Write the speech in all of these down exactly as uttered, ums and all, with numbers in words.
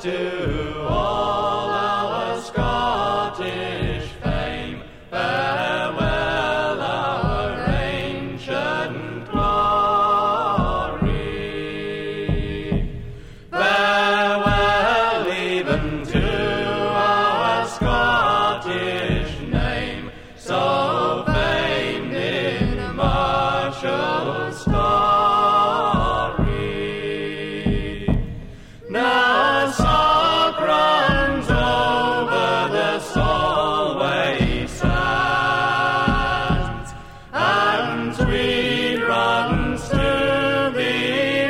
to all our Scottish fame, farewell our ancient glory. Farewell even to our Scottish name, so famed in martial story. Now Sock runs over the Solway sands, and Tweed runs to the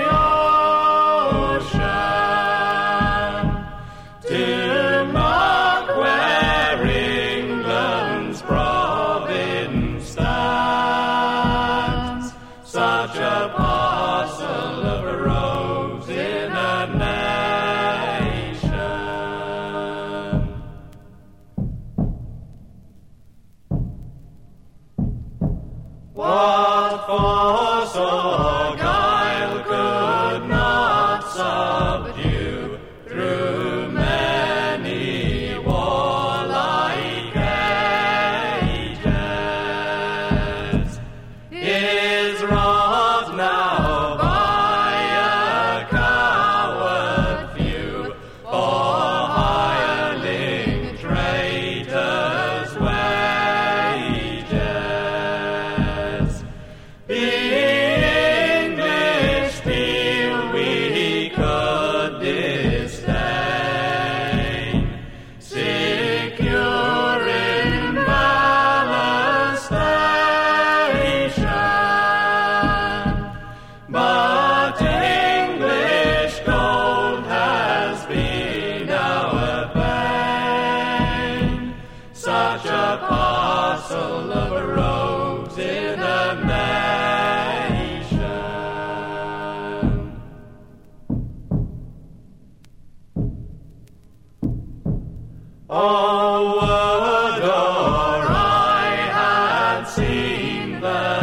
ocean, to mark where England's province stands, such a parcel of rogues in a nation. What force or guile could not subdue through many warlike ages is wrought now by a coward few, for hireling traitors' wages. The English feel we could disdain, secure in valor station, but English gold has been our bane, such a parcel of rogues in a nation. Oh, would or I had seen the